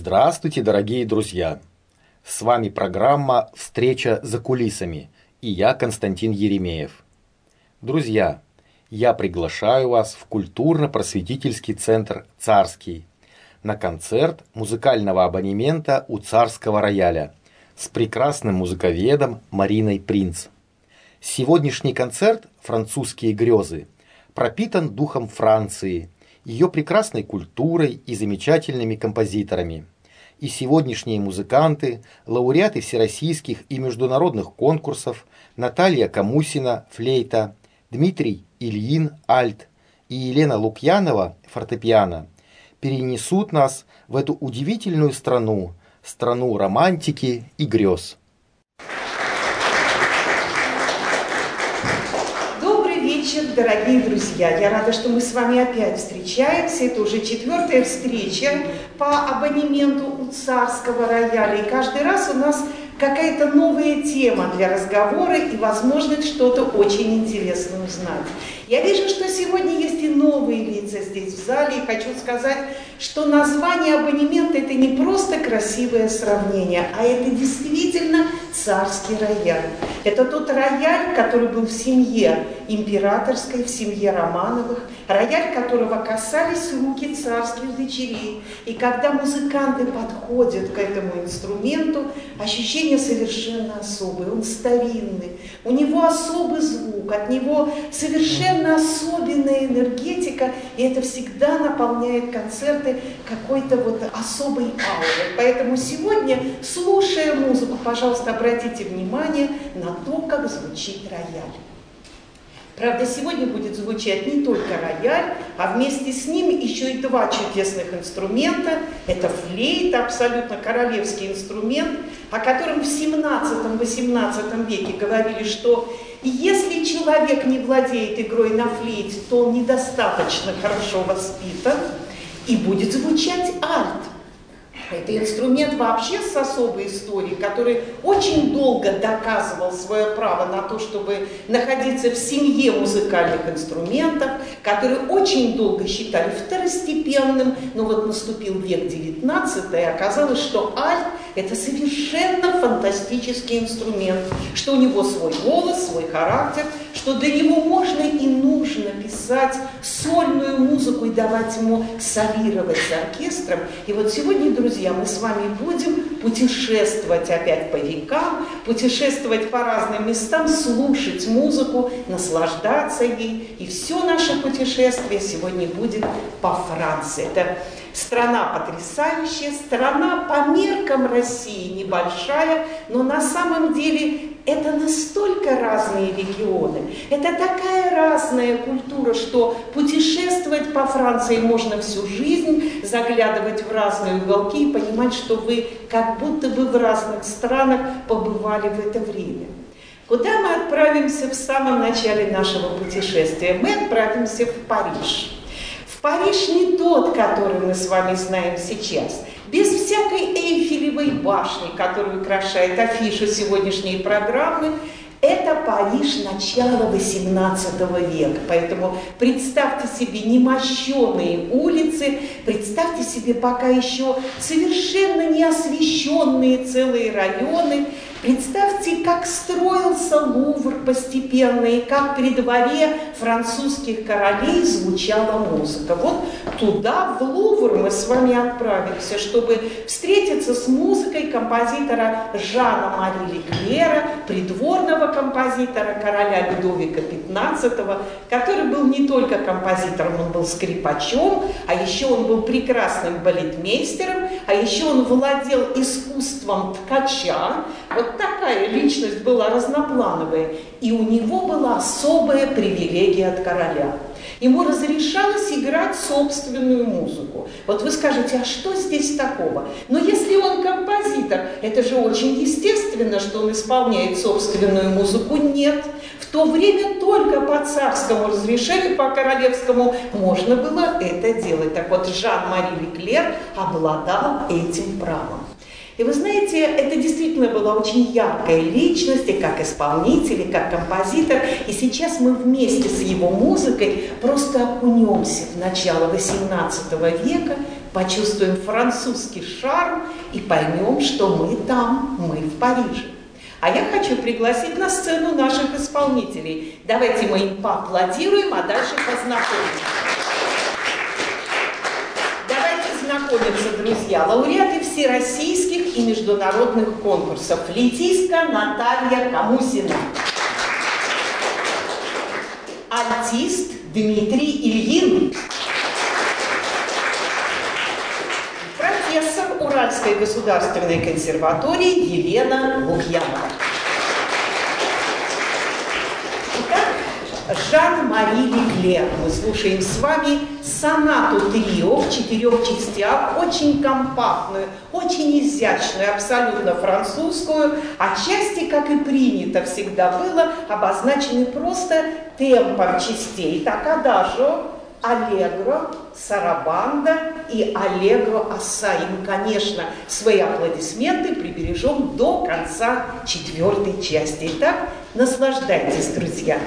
Здравствуйте, дорогие друзья! С вами программа «Встреча за кулисами» и я, Константин Еремеев. Друзья, я приглашаю вас в культурно-просветительский центр «Царский» на концерт музыкального абонемента у Царского рояля с прекрасным музыковедом Мариной Принц. Сегодняшний концерт «Французские грезы» пропитан духом Франции, ее прекрасной культурой и замечательными композиторами. И сегодняшние музыканты, лауреаты всероссийских и международных конкурсов Наталья Камусина, флейта, Дмитрий Ильин, альт и Елена Лукьянова, фортепиано, перенесут нас в эту удивительную страну, страну романтики и грез. Дорогие друзья, я рада, что мы с вами опять встречаемся. Это уже 4-я встреча по абонементу у Царского рояля. И каждый раз у нас какая-то новая тема для разговора и возможность что-то очень интересное узнать. Я вижу, что сегодня есть и новые лица здесь в зале. И хочу сказать, что название абонемента – это не просто красивое сравнение, а это действительно Царский рояль. Это тот рояль, который был в семье императорской, в семье Романовых, рояль, которого касались руки царских дочерей. И когда музыканты подходят к этому инструменту, ощущение совершенно особое, он старинный, у него особый звук, от него совершенно особенная энергетика, и это всегда наполняет концерты какой-то вот особой аурой. Поэтому сегодня, слушая музыку, пожалуйста, обратите внимание на то, как звучит рояль. Правда, сегодня будет звучать не только рояль, а вместе с ним еще и два чудесных инструмента. Это флейта, абсолютно королевский инструмент, о котором в 17-18 веке говорили, что если человек не владеет игрой на флейте, то он недостаточно хорошо воспитан, и будет звучать альт. Это инструмент вообще с особой историей, который очень долго доказывал свое право на то, чтобы находиться в семье музыкальных инструментов, который очень долго считали второстепенным, но вот наступил век XIX, и оказалось, что альт – это совершенно фантастический инструмент, что у него свой голос, свой характер, что для него можно и нужно писать сольную музыку и давать ему солировать с оркестром. И вот сегодня, друзья, мы с вами будем путешествовать опять по векам, путешествовать по разным местам, слушать музыку, наслаждаться ей. И все наше путешествие сегодня будет по Франции. Это страна потрясающая, страна по меркам России небольшая, но на самом деле это настолько разные регионы, это такая разная культура, что путешествовать по Франции можно всю жизнь, заглядывать в разные уголки и понимать, что вы как будто бы в разных странах побывали в это время. Куда мы отправимся в самом начале нашего путешествия? Мы отправимся в Париж. Париж не тот, который мы с вами знаем сейчас. Без всякой Эйфелевой башни, которую украшает афиша сегодняшней программы, это Париж начала XVIII века. Поэтому представьте себе немощенные улицы, представьте себе пока еще совершенно не освещенные целые районы. Представьте, как строился Лувр постепенно, и как при дворе французских королей звучала музыка. Вот туда, в Лувр, мы с вами отправимся, чтобы встретиться с музыкой композитора Жана Мари Леклера, придворного композитора короля Людовика XV, который был не только композитором, он был скрипачом, а еще он был прекрасным балетмейстером, а еще он владел искусством ткача. Вот такая личность была разноплановая, и у него была особая привилегия от короля. Ему разрешалось играть собственную музыку. Вот вы скажете, а что здесь такого? Но если он композитор, это же очень естественно, что он исполняет собственную музыку. Нет. В то время только по царскому разрешению, по королевскому можно было это делать. Так вот, Жан-Мари Леклер обладал этим правом. И вы знаете, это действительно была очень яркая личность, и как исполнитель, и как композитор. И сейчас мы вместе с его музыкой просто окунемся в начало XVIII века почувствуем французский шарм и поймем, что мы там, мы в Париже. А я хочу пригласить на сцену наших исполнителей. Давайте мы им поаплодируем, а дальше познакомимся. Давайте знакомиться, друзья. Лауреаты всероссийских и международных конкурсов. Флейтистка Наталья Камусина. Альтист Дмитрий Ильин. Профессор Уральской государственной консерватории Елена Лукьянова. Итак, Жан-Мари Леклер. Мы слушаем с вами сонату трио в 4 частях, очень компактную, очень изящную, абсолютно французскую, а части, как и принято всегда было, обозначены просто темпом частей. Так, адажо, аллегро, сарабанда и аллегро асса. И мы, конечно, свои аплодисменты прибережем до конца 4 части. Итак, наслаждайтесь, друзья.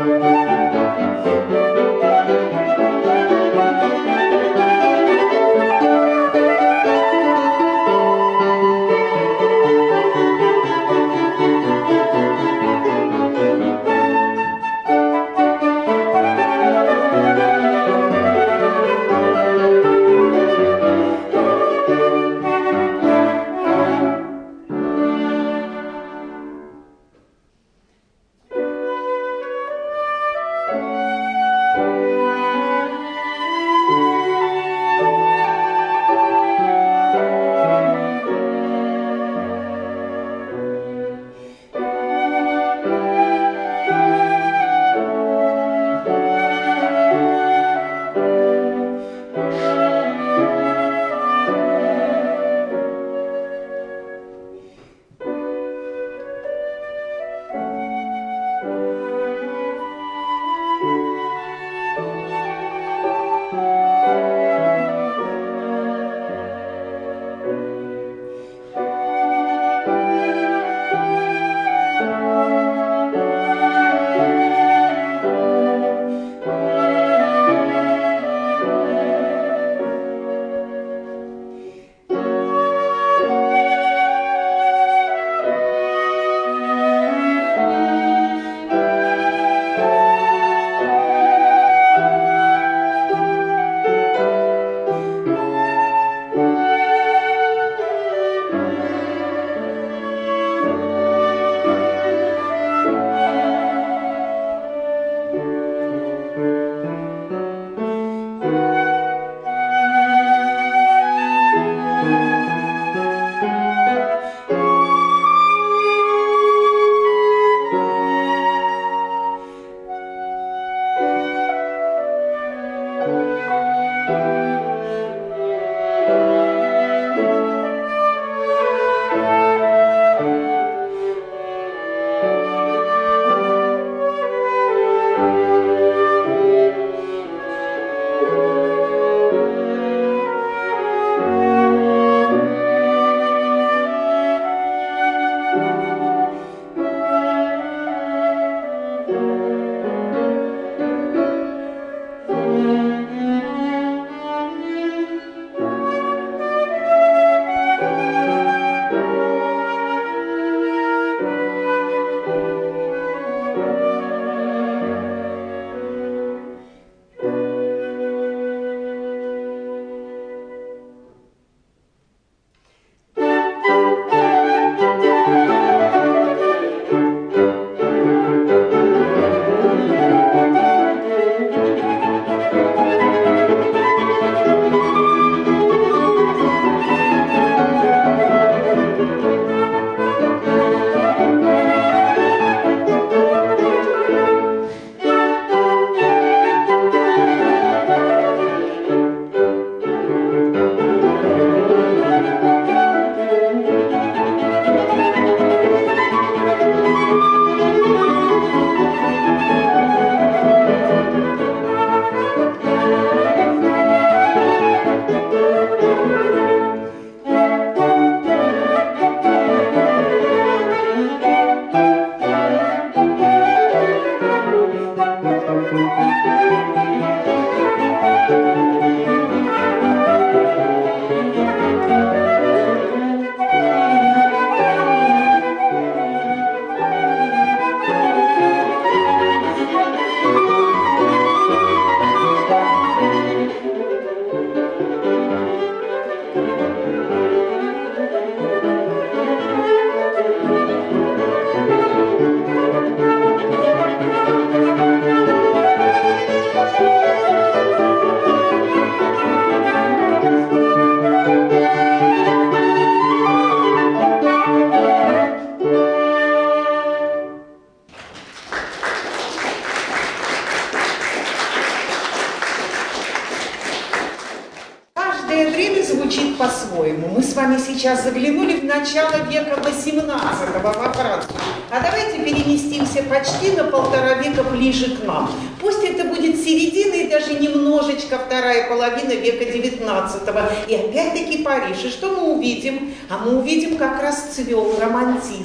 звучит по-своему. Мы с вами сейчас заглянули в начало века XVIII во Францию. А давайте переместимся почти на 1,5 века ближе к нам. Пусть это будет середина и даже немножечко вторая половина века XIX. И опять-таки Париж. И что мы увидим? А мы увидим, как расцвел романтизм.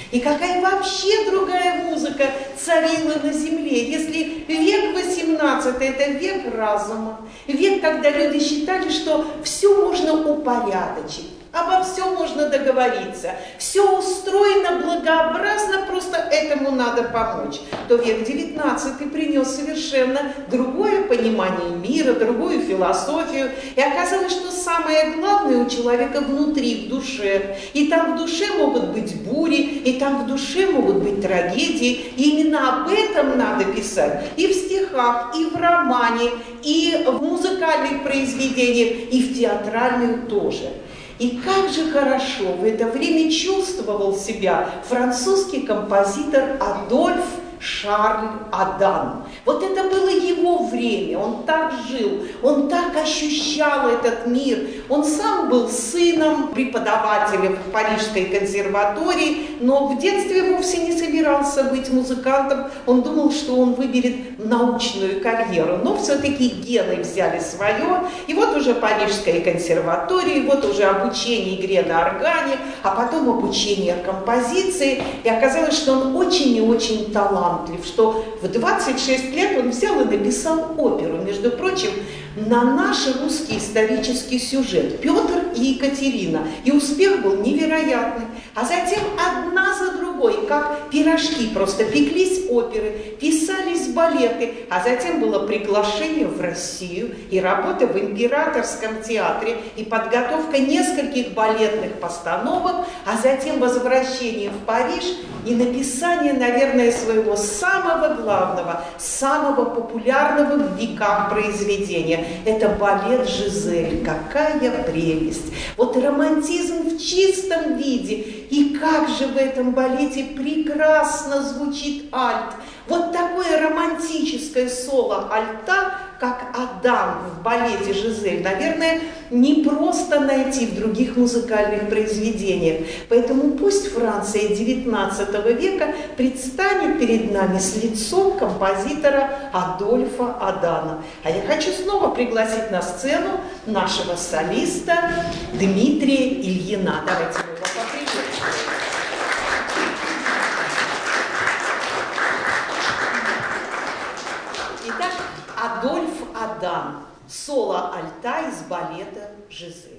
И какая вообще другая музыка царила на земле. Если век XVIII – это век разума, век, когда люди считали, что все можно упорядочить, обо всем можно договориться, все устроено благообразно, просто этому надо помочь, то век XIX принес совершенно другое понимание мира, другую философию. И оказалось, что самое главное у человека внутри, в душе. И там в душе могут быть бури, и там в душе могут быть трагедии. И именно об этом надо писать и в стихах, и в романе, и в музыкальных произведениях, и в театральных тоже. И как же хорошо в это время чувствовал себя французский композитор Адольф Шарль Адан. Вот это было его время, он так жил, он так ощущал этот мир. Он сам был сыном преподавателя в Парижской консерватории, но в детстве вовсе не собирался быть музыкантом. Он думал, что он выберет научную карьеру, но все-таки гены взяли свое. И вот уже Парижская консерватория, вот уже обучение игре на органе, а потом обучение композиции. И оказалось, что он очень и очень талантлив, что в 26 лет он взял и написал оперу, между прочим, на наш русский исторический сюжет «Петр и Екатерина». И успех был невероятный. А затем одна за другой, как пирожки, просто пеклись оперы, писались балеты, а затем было приглашение в Россию и работа в Императорском театре, и подготовка нескольких балетных постановок, а затем возвращение в Париж и написание, наверное, своего самого главного, самого популярного в веках произведения. Это балет «Жизель». Какая прелесть! Вот романтизм в чистом виде. И как же в этом балете прекрасно звучит альт. Вот такое романтическое соло альта, как Адан в балете «Жизель», наверное, не просто найти в других музыкальных произведениях. Поэтому пусть Франция XIX века предстанет перед нами с лицом композитора Адольфа Адана. А я хочу снова пригласить на сцену нашего солиста Дмитрия Ильина. Давайте мы его поприветствуем. Итак, Адольф Адан, соло альта из балета «Жизель».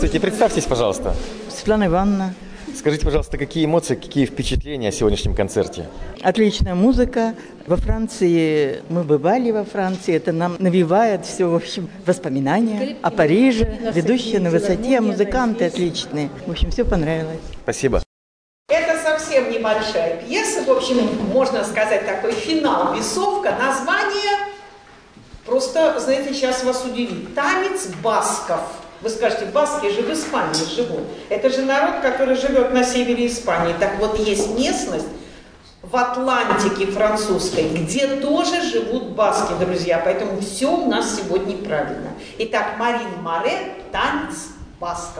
Здравствуйте, представьтесь, пожалуйста. Светлана Ивановна. Скажите, пожалуйста, какие эмоции, какие впечатления о сегодняшнем концерте? Отличная музыка. Во Франции, мы бывали во Франции, это нам навевает все, в общем, воспоминания о Париже, ведущие на высоте, музыканты отличные. В общем, все понравилось. Спасибо. Это совсем небольшая пьеса, в общем, можно сказать, такой финал, весовка. Название просто, знаете, сейчас вас удивит. «Танец басков». Вы скажете, баски же в Испании живут. Это же народ, который живет на севере Испании. Так вот, есть местность в Атлантике французской, где тоже живут баски, друзья. Поэтому все у нас сегодня правильно. Итак, Марин Море, «Танец басков».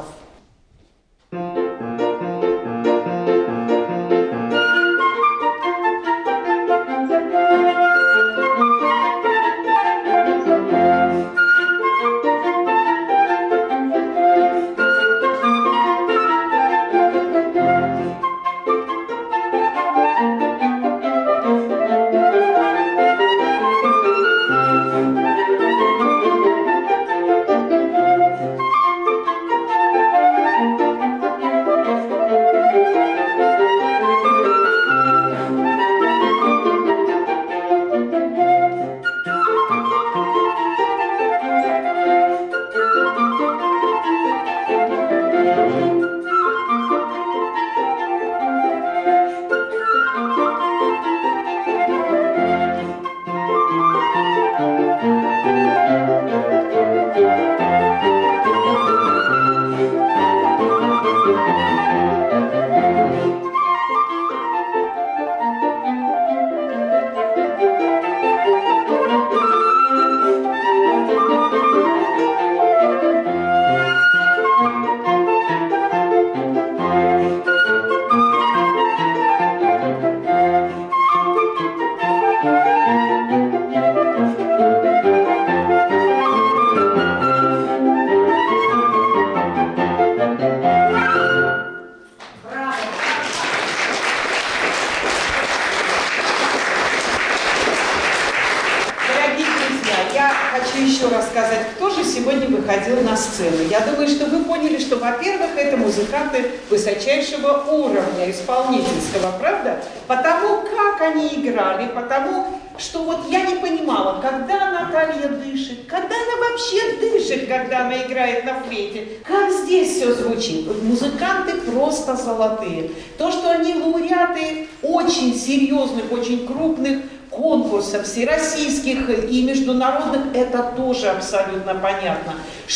Я думаю, что вы поняли, что, во-первых, это музыканты высочайшего уровня исполнительского, правда? Потому как они играли, потому что вот я не понимала, когда Наталья дышит, когда она вообще дышит, когда она играет на флейте, как здесь все звучит. Музыканты просто золотые. То, что они лауреаты очень серьезных, очень крупных конкурсов всероссийских и международных, это тоже абсолютно понятно.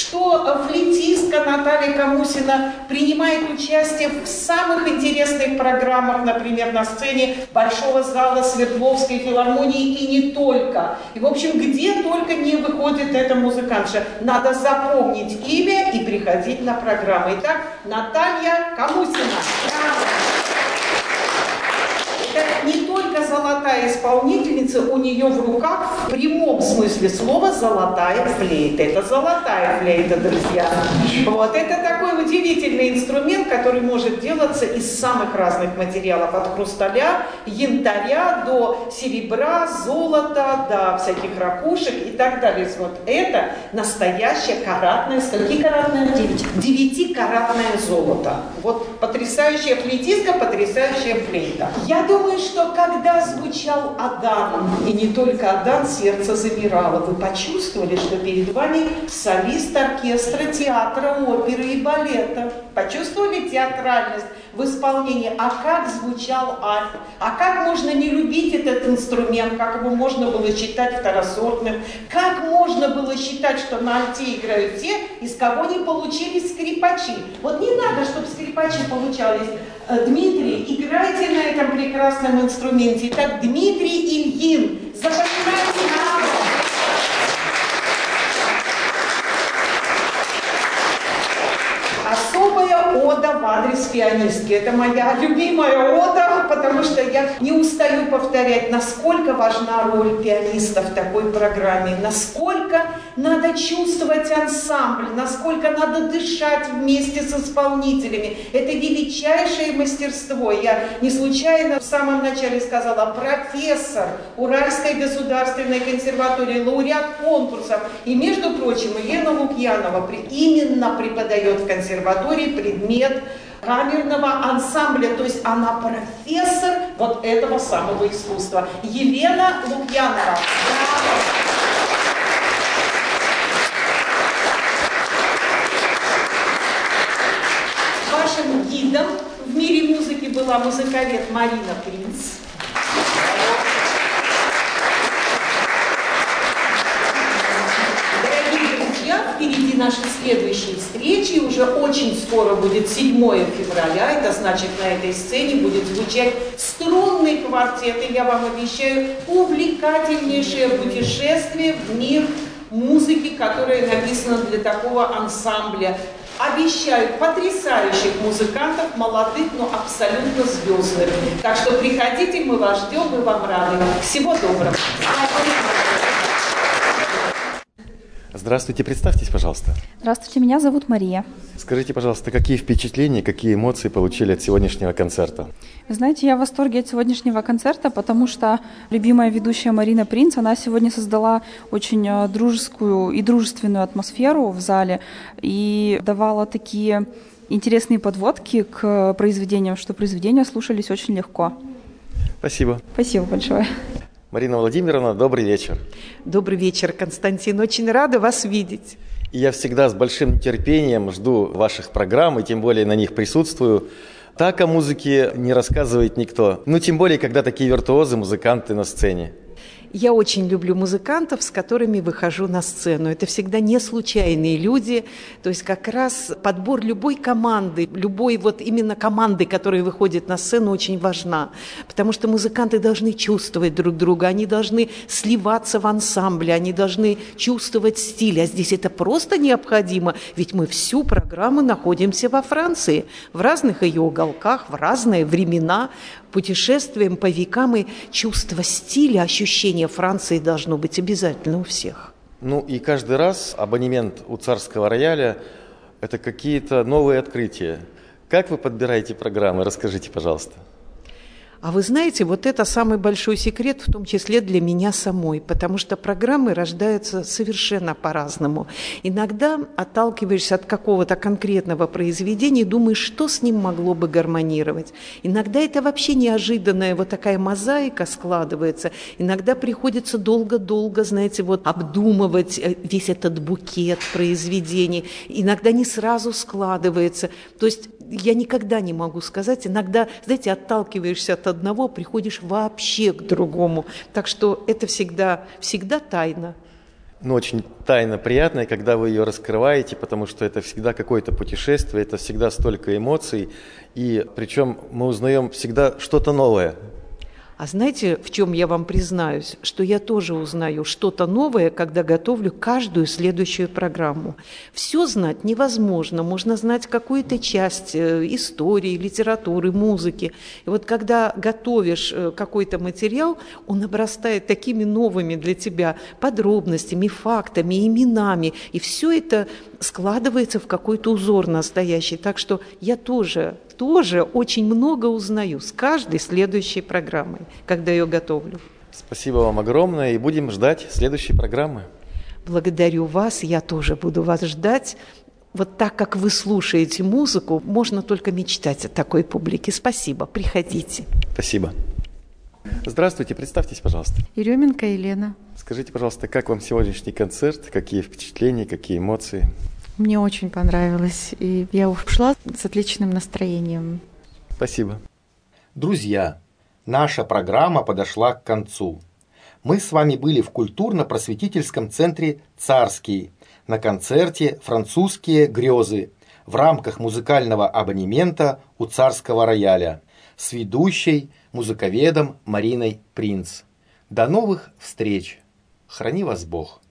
Что флейтистка Наталья Камусина принимает участие в самых интересных программах, например, на сцене Большого зала Свердловской филармонии и не только. И, в общем, где только не выходит эта музыкантша. Надо запомнить имя и приходить на программу. Итак, Наталья Камусина. Это не только золотая исполнительница, у нее в руках в прямом смысле слова золотая флейта. Это золотая флейта, друзья. Вот, это такой удивительный инструмент, который может делаться из самых разных материалов. От хрусталя, янтаря до серебра, золота, до всяких ракушек и так далее. Вот это настоящее каратное, скольки каратное? 9-каратное золото. Вот потрясающая флейтистка, потрясающая флейта. Я думаю, что когда звучал Адан, и не только Адан, сердце замирало, вы почувствовали, что перед вами солист оркестра театра, оперы и балета. Почувствовали театральность в исполнении? А как звучал альт? А как можно не любить этот инструмент? Как его можно было считать второсортным? Как можно было считать, что на альте играют те, из кого не получились скрипачи? Вот не надо, чтобы скрипачи получались. Дмитрий, играйте на этом прекрасном инструменте. Итак, Дмитрий Ильин. Запоминайте нам. Особая ода ода в адрес пианистки. Это моя любимая ода, потому что я не устаю повторять, насколько важна роль пианиста в такой программе, насколько надо чувствовать ансамбль, насколько надо дышать вместе с исполнителями. Это величайшее мастерство. Я не случайно в самом начале сказала, профессор Уральской государственной консерватории, лауреат конкурсов. И, между прочим, Елена Лукьянова именно преподает в консерватории предмет камерного ансамбля, то есть она профессор вот этого самого искусства. Елена Лукьянова. Вашим гидом в мире музыки была музыковед Марина Принц. Впереди наши следующие встречи. Уже очень скоро будет 7 февраля. Это значит, на этой сцене будет звучать струнный квартет. И я вам обещаю увлекательнейшее путешествие в мир музыки, которая написана для такого ансамбля. Обещаю потрясающих музыкантов, молодых, но абсолютно звездных. Так что приходите, мы вас ждем, мы вам рады. Всего доброго. Здравствуйте, представьтесь, пожалуйста. Здравствуйте, меня зовут Мария. Скажите, пожалуйста, какие впечатления, какие эмоции получили от сегодняшнего концерта? Вы знаете, я в восторге от сегодняшнего концерта, потому что любимая ведущая Марина Принц, она сегодня создала очень дружескую и дружественную атмосферу в зале и давала такие интересные подводки к произведениям, что произведения слушались очень легко. Спасибо. Спасибо большое. Марина Владимировна, добрый вечер. Добрый вечер, Константин. Очень рада вас видеть. И я всегда с большим нетерпением жду ваших программ, и тем более на них присутствую. Так о музыке не рассказывает никто. Ну, тем более, когда такие виртуозы, музыканты на сцене. Я очень люблю музыкантов, с которыми выхожу на сцену. Это всегда не случайные люди. То есть как раз подбор любой команды, любой вот именно команды, которая выходит на сцену, очень важна. Потому что музыканты должны чувствовать друг друга, они должны сливаться в ансамбле, они должны чувствовать стиль. А здесь это просто необходимо, ведь мы всю программу находимся во Франции, в разных ее уголках, в разные времена, путешествуем по векам, и чувство стиля, ощущение Франции должно быть обязательно у всех. Ну и каждый раз абонемент у Царского рояля – это какие-то новые открытия. Как вы подбираете программы? Расскажите, пожалуйста. А вы знаете, вот это самый большой секрет, в том числе для меня самой, потому что программы рождаются совершенно по-разному. Иногда отталкиваешься от какого-то конкретного произведения и думаешь, что с ним могло бы гармонировать. Иногда это вообще неожиданная вот такая мозаика складывается. Иногда приходится долго-долго, знаете, вот обдумывать весь этот букет произведений. Иногда не сразу складывается. То есть я никогда не могу сказать. Иногда, знаете, отталкиваешься от одного, приходишь вообще к другому. Так что это всегда тайна. Ну, очень тайна приятная, когда вы ее раскрываете, потому что это всегда какое-то путешествие, это всегда столько эмоций, и причем мы узнаем всегда что-то новое. А знаете, в чем я вам признаюсь? Что я тоже узнаю что-то новое, когда готовлю каждую следующую программу. Все знать невозможно. Можно знать какую-то часть истории, литературы, музыки. И вот когда готовишь какой-то материал, он обрастает такими новыми для тебя подробностями, фактами, именами. И все это складывается в какой-то узор настоящий. Так что я тоже очень много узнаю с каждой следующей программой, когда ее готовлю. Спасибо вам огромное, и будем ждать следующей программы. Благодарю вас, я тоже буду вас ждать. Вот так, как вы слушаете музыку, можно только мечтать о такой публике. Спасибо, приходите. Спасибо. Здравствуйте, представьтесь, пожалуйста. Еременко Елена. Скажите, пожалуйста, как вам сегодняшний концерт, какие впечатления, какие эмоции? Мне очень понравилось, и я ушла с отличным настроением. Спасибо. Друзья, наша программа подошла к концу. Мы с вами были в культурно-просветительском центре «Царский» на концерте «Французские грезы» в рамках музыкального абонемента у Царского рояля с ведущей, музыковедом Мариной Принц. До новых встреч! Храни вас Бог!